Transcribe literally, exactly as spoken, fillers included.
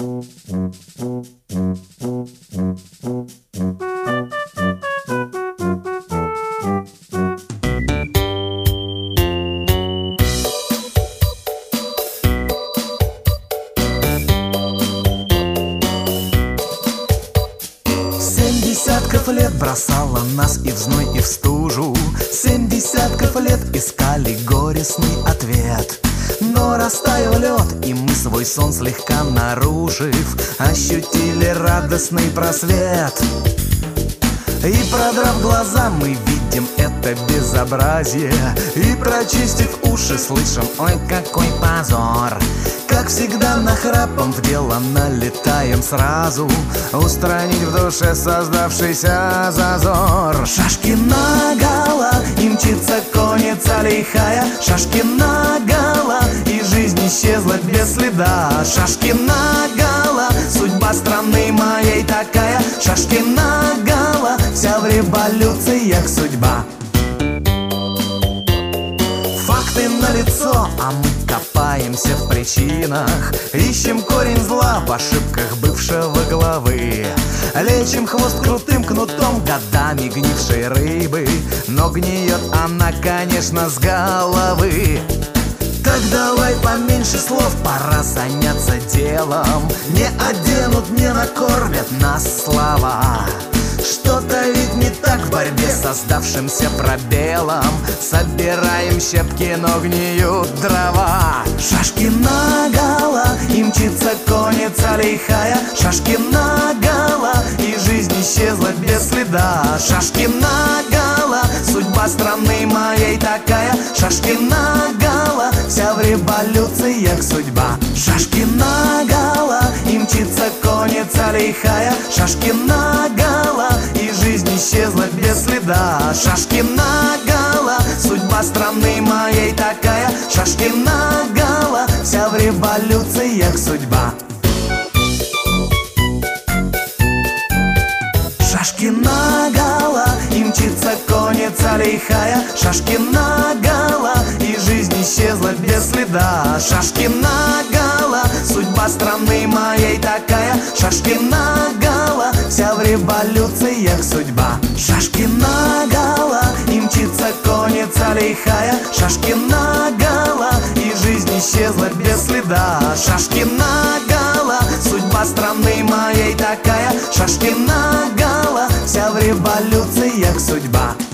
Десятков лет бросала нас и в зной, и в стужу. Семь десятков лет искали горестный ответ. Но растаял лед, и мы свой сон слегка нарушив, ощутили радостный просвет. И продрав глаза, мы видим это безобразие, и прочистив уши, слышим: ой, какой позор! Как всегда нахрапом в дело налетаем сразу, устранить в душе создавшийся зазор. Шашки наголо, и мчится конница лихая. Шашки наголо, и жизнь исчезла без следа. Шашки наголо, судьба страны моей такая. Шашки наголо, вся в революциях судьба. Факты налицо, а мы копаемся в причинах, ищем корень зла в ошибках бывшего главы. Лечим хвост крутым кнутом годами гнившей рыбы, но гниет она, конечно, с головы. Так давай поменьше слов, пора заняться делом. Не оденут, не накормят нас слова. Что-то ведь не так в борьбе с создавшимся пробелом. Собираем щепки, но гниют дрова. Шашки наголо, и мчится конница лихая. Шашки наголо, и жизнь исчезла без следа. Шашки наголо, судьба страны моей такая. Шашки наголо, вся в революциях судьба. Шашки наголо, и мчится конница лихая. Шашки наголо, и жизнь исчезла без следа. Шашки наголо, судьба страны моей такая. Шашки наголо, вся в революциях судьба. Шашки наголо, и мчится конница лихая. Шашки наголо, и жизнь исчезла без следа. Шашки наголо, судьба страны моей такая. Шашки наголо, вся в революциях судьба. Шашки наголо, и мчится конница лихая. Шашки наголо, и жизнь исчезла без следа. Шашки наголо, судьба страны моей такая. Шашки наголо, вся в революциях судьба.